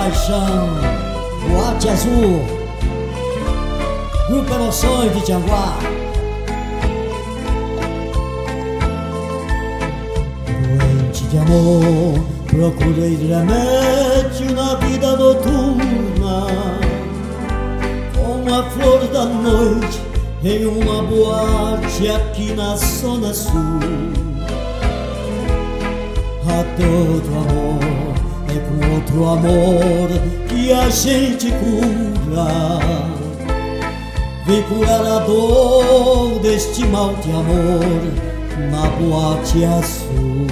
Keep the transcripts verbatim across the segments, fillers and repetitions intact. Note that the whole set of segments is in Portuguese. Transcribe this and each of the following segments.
paixão, Boate Azul, Grupo Emoções de Tianguá. Doente de amor, procurei remédio na vida noturna, com a flor da noite em uma boate aqui na Zona Sul. A todo amor é com outro amor que a gente cura. Vem curar a dor deste mal de amor na Boate Azul.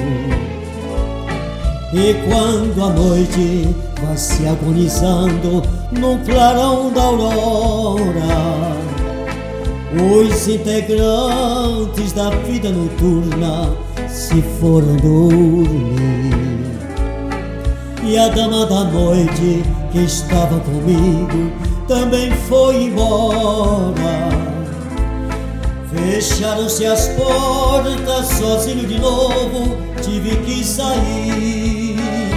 E quando a noite vai se agonizando no clarão da aurora, os integrantes da vida noturna se foram dormir. E a dama da noite que estava comigo também foi embora. Fecharam-se as portas, sozinho de novo tive que sair.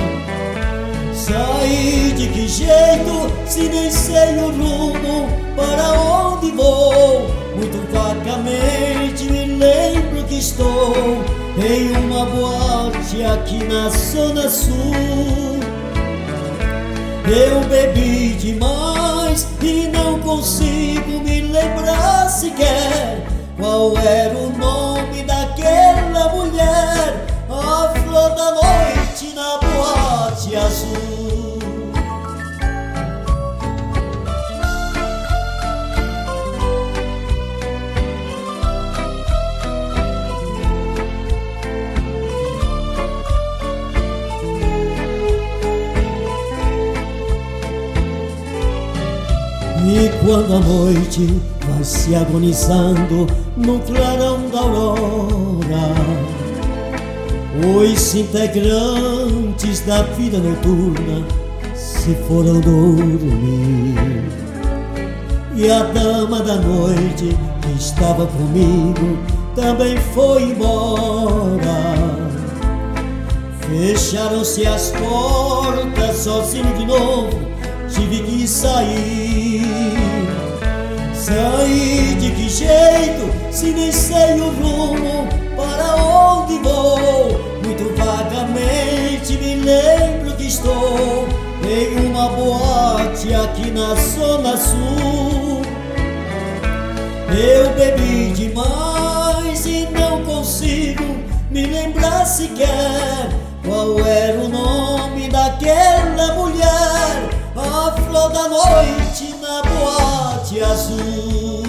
Sair de que jeito, se nem sei o rumo para onde vou? Muito vagamente me lembro que estou em uma boate aqui na Zona Sul. Eu bebi demais e não consigo me lembrar sequer qual era o nome daquela mulher, a flor da noite na Boate Azul. E quando a noite vai se agonizando no clarão da aurora, os integrantes da vida noturna se foram dormir. E a dama da noite que estava comigo também foi embora. Fecharam-se as portas, sozinho de novo tive que sair. Sair de que jeito, se nem sei o rumo para onde vou? Muito vagamente me lembro que estou em uma boate aqui na Zona Sul. Eu bebi demais e não consigo me lembrar sequer qual era o nome daquela mulher, a flor da noite na Boate Azul.